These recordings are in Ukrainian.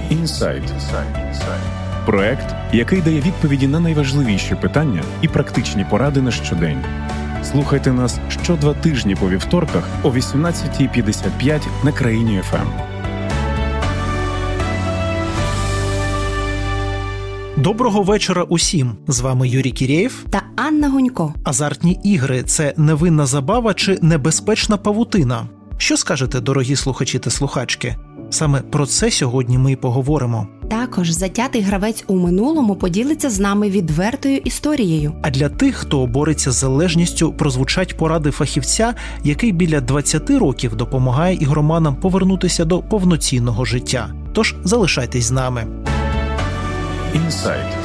Інсайт. Проект, який дає відповіді на найважливіші питання і практичні поради на щодень. Слухайте нас що 2 тижні по вівторках о 18:55 на Країні ФМ. Доброго вечора усім! З вами Юрій Кірєєв та Анна Гунько. Азартні ігри – це невинна забава чи небезпечна павутина? Що скажете, дорогі слухачі та слухачки? Саме про це сьогодні ми й поговоримо. Також затятий гравець у минулому поділиться з нами відвертою історією. А для тих, хто бореться з залежністю, прозвучать поради фахівця, який біля 20 років допомагає ігроманам повернутися до повноцінного життя. Тож залишайтесь з нами. Інсайт.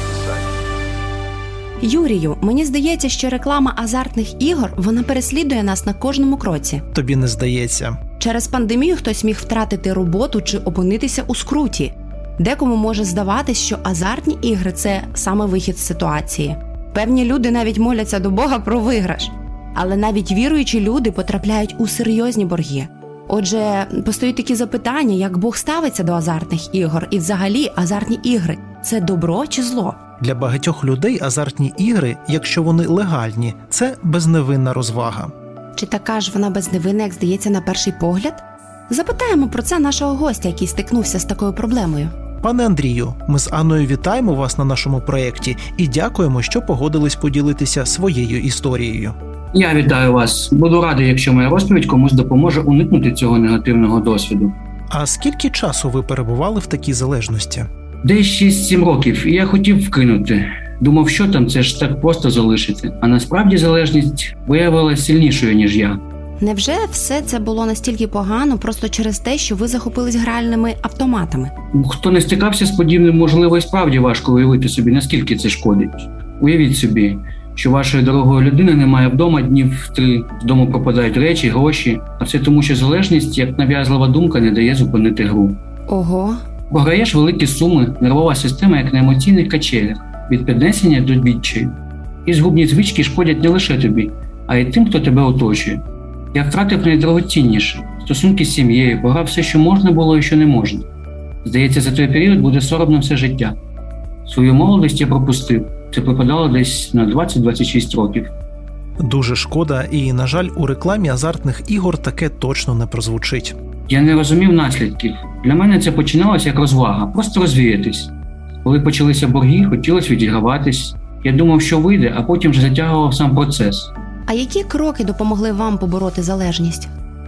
Юрію, мені здається, що реклама азартних ігор, вона переслідує нас на кожному кроці. Тобі не здається? Через пандемію хтось міг втратити роботу чи опинитися у скруті. Декому може здаватись, що азартні ігри – це саме вихід з ситуації. Певні люди навіть моляться до Бога про виграш. Але навіть віруючі люди потрапляють у серйозні борги. Отже, постають такі запитання, як Бог ставиться до азартних ігор і взагалі азартні ігри – це добро чи зло? Для багатьох людей азартні ігри, якщо вони легальні, це безневинна розвага. Чи така ж вона безневинна, як здається на перший погляд? Запитаємо про це нашого гостя, який стикнувся з такою проблемою. Пане Андрію, ми з Анною вітаємо вас на нашому проєкті і дякуємо, що погодились поділитися своєю історією. Я вітаю вас. Буду радий, якщо моя розповідь комусь допоможе уникнути цього негативного досвіду. А скільки часу ви перебували в такій залежності? Десь 6-7 років, і я хотів вкинути. Думав, що там, це ж так просто залишити. А насправді залежність виявилася сильнішою, ніж я. Невже все це було настільки погано просто через те, що ви захопились гральними автоматами? Хто не стикався з подібним, можливо, і справді важко уявити собі, наскільки це шкодить. Уявіть собі, що вашої дорогої людини немає вдома днів 3, з дому пропадають речі, гроші, а все тому, що залежність, як нав'язлива думка, не дає зупинити гру. Ого! Програєш великі суми, нервова система, як на емоційних качелях, від піднесення до відчаю. І згубні звички шкодять не лише тобі, а й тим, хто тебе оточує. Я втратив найдорогоцінніше – стосунки з сім'єю, пограв все, що можна було і що не можна. Здається, за той період буде соромно все життя. Свою молодість я пропустив. Це припадало десь на 20-26 років. Дуже шкода, і, на жаль, у рекламі азартних ігор таке точно не прозвучить. Я не розумів наслідків. Для мене це починалося як розвага, просто розвіятись. Коли почалися борги, хотілося відіграватись. Я думав, що вийде, а потім вже затягував сам процес. А які кроки допомогли вам побороти залежність?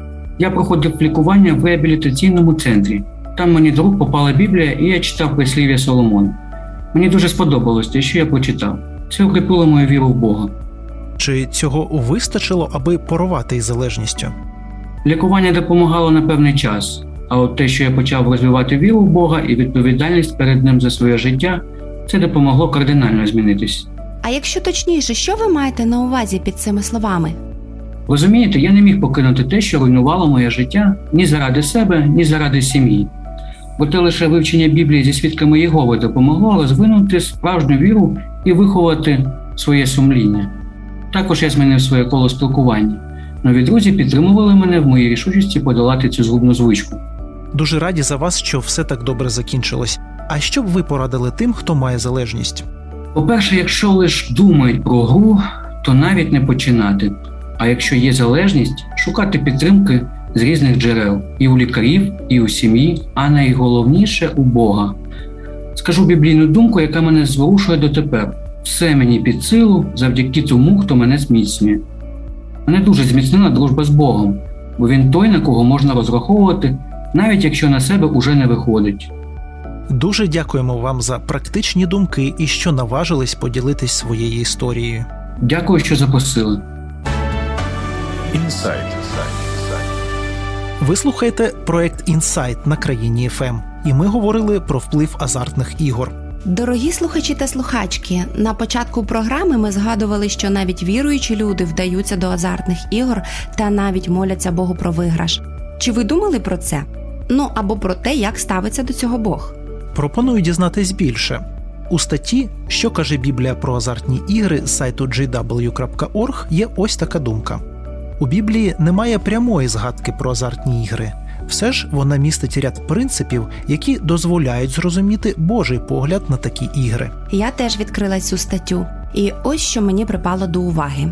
Я проходив лікування в реабілітаційному центрі. Там мені до рук попала Біблія, і я читав прислів'я Соломона. Мені дуже сподобалось те, що я почитав. Це укріпило мою віру в Бога. Чи цього вистачило, аби порвати із залежністю? Лікування допомагало на певний час, а от те, що я почав розвивати віру в Бога і відповідальність перед Ним за своє життя, це допомогло кардинально змінитись. А якщо точніше, що ви маєте на увазі під цими словами? Розумієте, я не міг покинути те, що руйнувало моє життя ні заради себе, ні заради сім'ї. Проте лише вивчення Біблії зі свідками Єгови допомогло розвинути справжню віру і виховати своє сумління. Також я змінив своє коло спілкування. Нові друзі підтримували мене в моїй рішучості подолати цю згубну звичку. Дуже раді за вас, що все так добре закінчилось. А що б ви порадили тим, хто має залежність? По-перше, якщо лише думають про гру, то навіть не починати. А якщо є залежність, шукати підтримки з різних джерел. І у лікарів, і у сім'ї, а найголовніше – у Бога. Скажу біблійну думку, яка мене зворушує дотепер. Все мені під силу завдяки тому, хто мене зміцнює. Мене дуже зміцнила дружба з Богом, бо Він той, на кого можна розраховувати, навіть якщо на себе уже не виходить. Дуже дякуємо вам за практичні думки і що наважились поділитись своєю історією. Дякую, що запросили. Інсайт. Ви слухаєте проєкт «Інсайт» на Країні ФМ, і ми говорили про вплив азартних ігор. Дорогі слухачі та слухачки, на початку програми ми згадували, що навіть віруючі люди вдаються до азартних ігор та навіть моляться Богу про виграш. Чи ви думали про це? Або про те, як ставиться до цього Бог? Пропоную дізнатись більше. У статті «Що каже Біблія про азартні ігри» з сайту jw.org є ось така думка. У Біблії немає прямої згадки про азартні ігри. Все ж вона містить ряд принципів, які дозволяють зрозуміти Божий погляд на такі ігри. Я теж відкрила цю статтю. І ось що мені припало до уваги.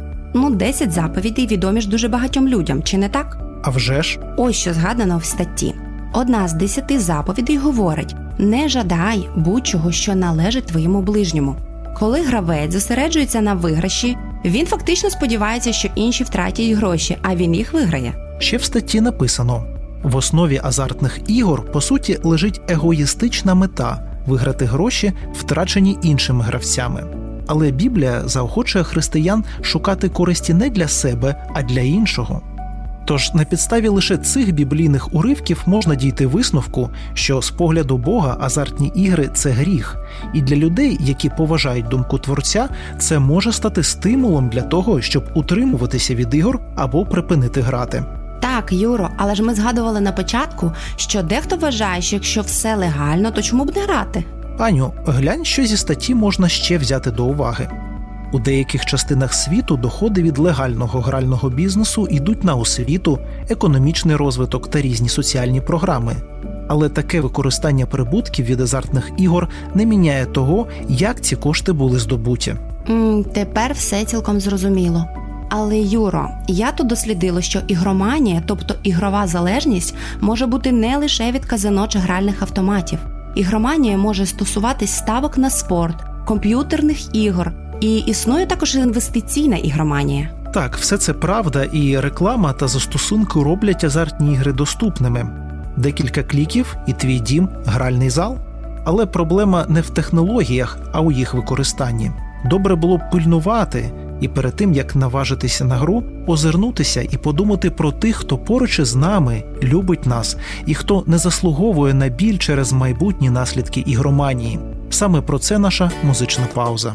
10 заповідей відомі ж дуже багатьом людям, чи не так? А вже ж. Ось що згадано в статті. Одна з 10 заповідей говорить: не жадай будь-чого, що належить твоєму ближньому. Коли гравець зосереджується на виграші, він фактично сподівається, що інші втратять гроші, а він їх виграє. Ще в статті написано: в основі азартних ігор, по суті, лежить егоїстична мета – виграти гроші, втрачені іншими гравцями. Але Біблія заохочує християн шукати користі не для себе, а для іншого. Тож на підставі лише цих біблійних уривків можна дійти висновку, що з погляду Бога азартні ігри – це гріх. І для людей, які поважають думку Творця, це може стати стимулом для того, щоб утримуватися від ігор або припинити грати. Так, Юро, але ж ми згадували на початку, що дехто вважає, що якщо все легально, то чому б не грати? Аню, глянь, що зі статті можна ще взяти до уваги. У деяких частинах світу доходи від легального грального бізнесу йдуть на освіту, економічний розвиток та різні соціальні програми. Але таке використання прибутків від азартних ігор не міняє того, як ці кошти були здобуті. Тепер все цілком зрозуміло. Але, Юро, я тут дослідила, що ігроманія, тобто ігрова залежність, може бути не лише від казино чи гральних автоматів. Ігроманія може стосуватись ставок на спорт, комп'ютерних ігор, і існує також інвестиційна ігроманія. Так, все це правда, і реклама та застосунки роблять азартні ігри доступними. Декілька кліків і твій дім – гральний зал. Але проблема не в технологіях, а у їх використанні. Добре було б пильнувати і перед тим, як наважитися на гру, озирнутися і подумати про тих, хто поруч із нами, любить нас, і хто не заслуговує на біль через майбутні наслідки ігроманії. Саме про це наша музична пауза.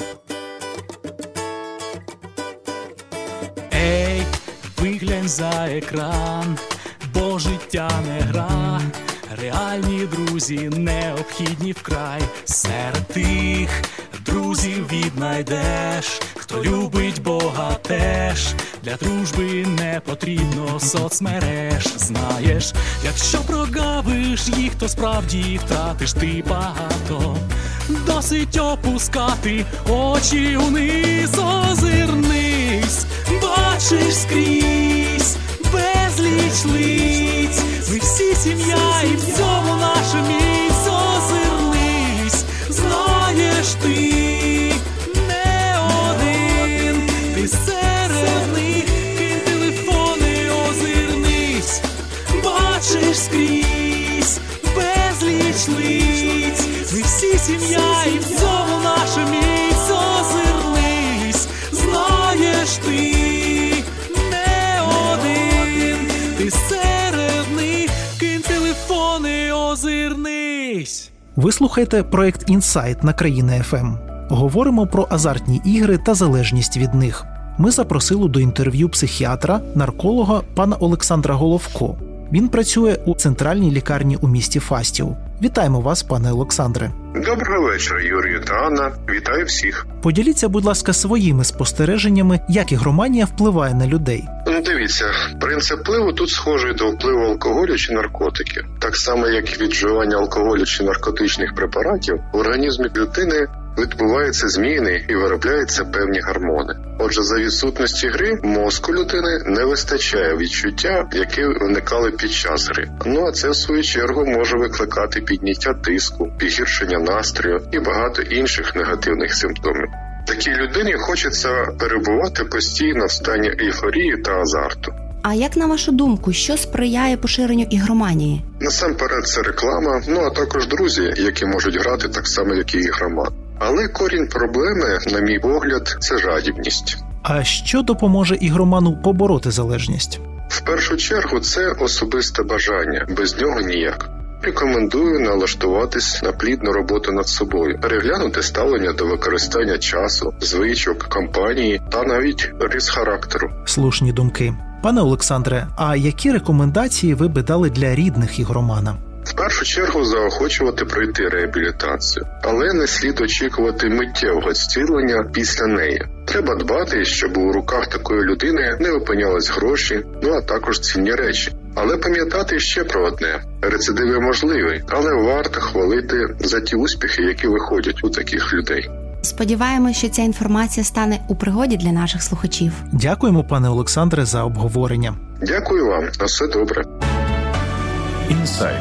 Ей, виглянь за екран, бо життя не гра. Реальні друзі необхідні вкрай. Серед тих друзів віднайдеш, хто любить Бога теж. Для дружби не потрібно соцмереж. Знаєш, якщо прогавиш їх, то справді втратиш ти багато. Досить опускати очі униз, озирнись. Бачиш скрізь безліч лиць. Ми всі сім'я і в цьому наша місць. Озирнись, знаєш ти не один. Ти серед них, кинь телефони, озирнись. Бачиш скрізь безліч лиць. Ми всі сім'я і в цьому наша місць. Озирнись, знаєш ти не один. Ти серед них, кинь телефони, озирнись. Ви слухаєте проект «Інсайт» на Країна ФМ. Говоримо про азартні ігри та залежність від них. Ми запросили до інтерв'ю психіатра, нарколога пана Олександра Головко. Він працює у центральній лікарні у місті Фастів. Вітаємо вас, пане Олександре. Доброго вечора, Юрію та Анна. Вітаю всіх. Поділіться, будь ласка, своїми спостереженнями, як ігроманія впливає на людей. Дивіться, принцип впливу тут схожий до впливу алкоголю чи наркотиків. Так само, як і від вживання алкоголю чи наркотичних препаратів, в організмі людини відбуваються зміни і виробляються певні гормони. Отже, за відсутності гри мозку людини не вистачає відчуття, які виникали під час гри. А це, в свою чергу, може викликати підняття тиску, погіршення настрою і багато інших негативних симптомів. Такій людині хочеться перебувати постійно в стані ейфорії та азарту. А як, на вашу думку, що сприяє поширенню ігроманії? Насамперед це реклама, а також друзі, які можуть грати так само, як і ігроман. Але корінь проблеми, на мій погляд, це жадібність. А що допоможе ігроману побороти залежність? В першу чергу це особисте бажання, без нього ніяк. Рекомендую налаштуватись на плідну роботу над собою, переглянути ставлення до використання часу, звичок, компанії та навіть рис характеру. Слушні думки. Пане Олександре, а які рекомендації ви би дали для рідних ігромана? В першу чергу заохочувати пройти реабілітацію, але не слід очікувати миттєвого зцілення після неї. Треба дбати, щоб у руках такої людини не опинялись гроші, а також цінні речі. Але пам'ятати ще про одне. Рецидиви можливі, але варто хвалити за ті успіхи, які виходять у таких людей. Сподіваємось, що ця інформація стане у пригоді для наших слухачів. Дякуємо, пане Олександре, за обговорення. Дякую вам. На все добре. Інсайт.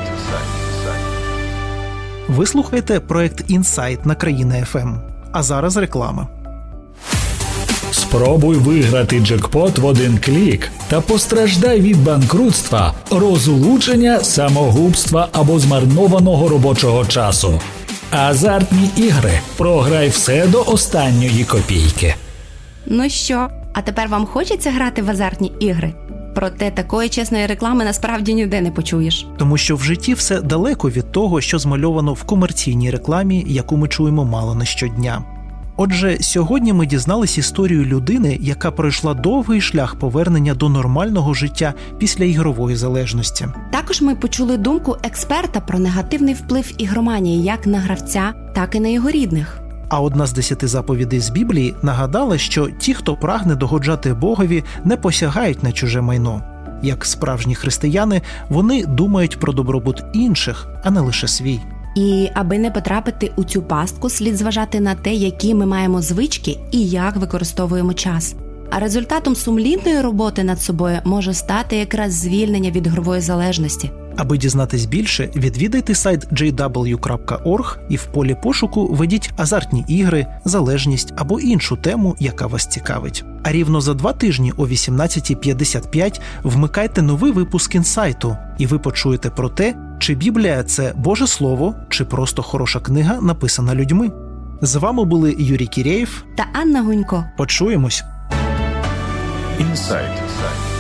Ви слухаєте проект «Інсайт» на Країна ФМ. А зараз реклама. Спробуй виграти джекпот в один клік та постраждай від банкрутства, розлучення, самогубства або змарнованого робочого часу. Азартні ігри. Програй все до останньої копійки. Ну що, а тепер вам хочеться грати в азартні ігри? Проте такої чесної реклами насправді ніде не почуєш. Тому що в житті все далеко від того, що змальовано в комерційній рекламі, яку ми чуємо мало не щодня. Отже, сьогодні ми дізнались історію людини, яка пройшла довгий шлях повернення до нормального життя після ігрової залежності. Також ми почули думку експерта про негативний вплив ігроманії як на гравця, так і на його рідних. А одна з 10 заповідей з Біблії нагадала, що ті, хто прагне догоджати Богові, не посягають на чуже майно. Як справжні християни, вони думають про добробут інших, а не лише свій. І аби не потрапити у цю пастку, слід зважати на те, які ми маємо звички і як використовуємо час. А результатом сумлінної роботи над собою може стати якраз звільнення від ігрової залежності. Аби дізнатись більше, відвідайте сайт jw.org і в полі пошуку введіть азартні ігри, залежність або іншу тему, яка вас цікавить. А рівно за 2 тижні о 18:55 вмикайте новий випуск «Інсайту», і ви почуєте про те, чи Біблія – це Боже Слово, чи просто хороша книга, написана людьми. З вами були Юрій Кірєєв та Анна Гунько. Почуємось! Інсайт.